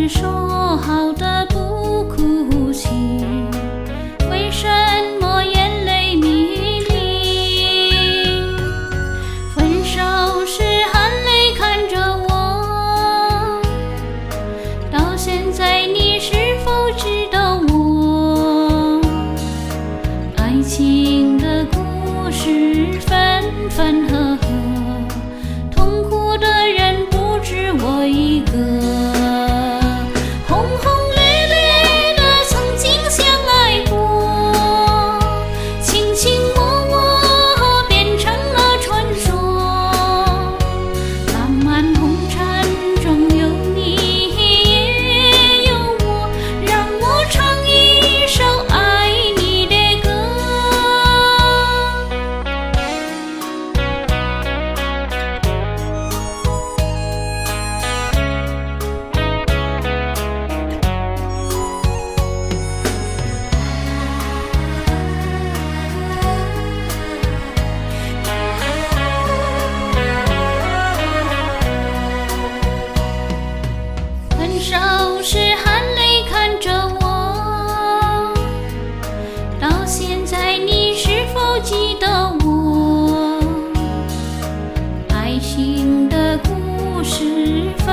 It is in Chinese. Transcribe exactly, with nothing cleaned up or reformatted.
们说好的不哭泣，为什么眼泪迷离？分手时含泪看着我，到现在你是否知道我？爱情的故事分分合合，痛苦的人不止我一个。分手时含泪看着我，到现在你是否记得我？爱情的故事